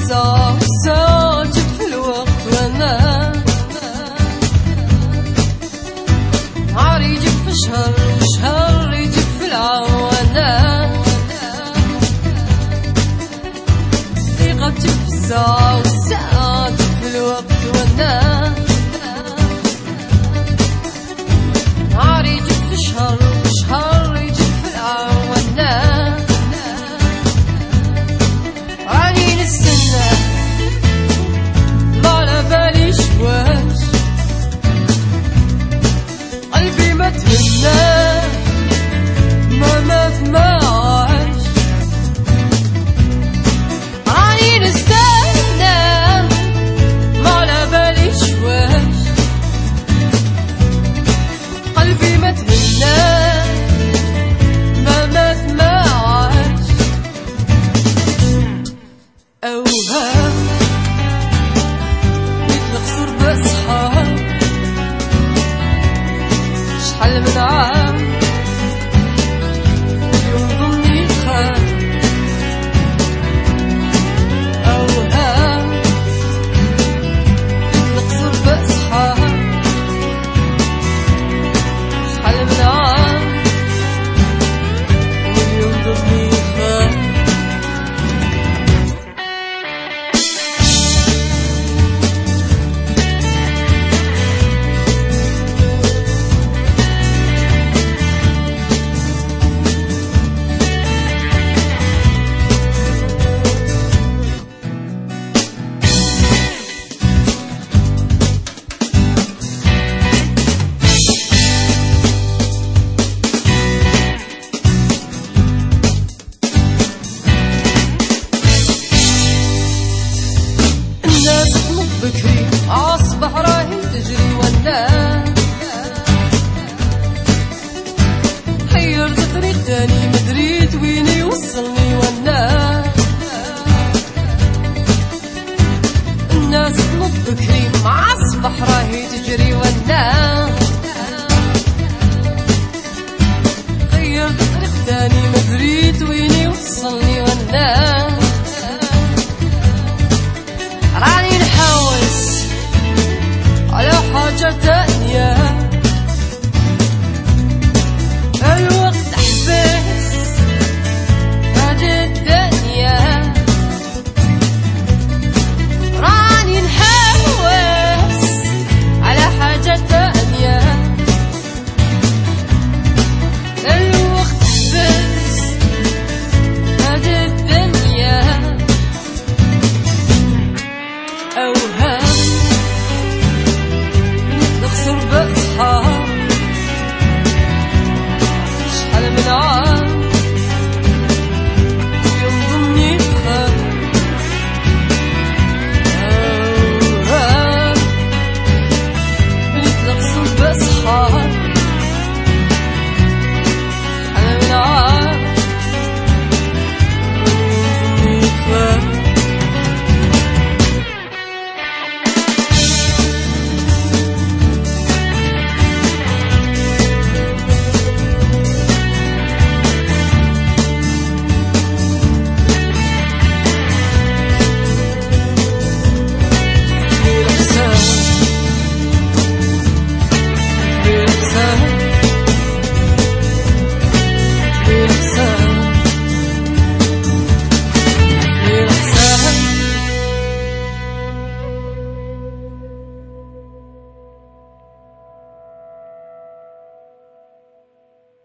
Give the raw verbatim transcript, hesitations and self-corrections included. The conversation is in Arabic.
الساعة والساعة جيت في الوقت وانا نهار يجيب في شهر وشهر يجيب في العام وانا دقيقة تجيب في الساعة والساعة تجيب في الوقت وانا نهار يجيب في شهر وشهر يجيب في العام وانا راني نستنى ما على باليش واش قلبي ما تهنى ما مات ما عاش راني نستنى ما على باليش واش قلبي ما تهنى ما مات ما عاش أوهام مثل خسر بأصحاب شحال من عام اليوم ضمني خان أوهام مثل خسر بأصحاب شحال من عام واليوم ضمني خان بكري أصبح راهي تجري وانا حيرت طريق تاني مدريت وين يوصلني وانا الناس تنط بكري مع أصبح راهي تجري وانا حيرت طريق تاني مدريت وين يوصلني وانا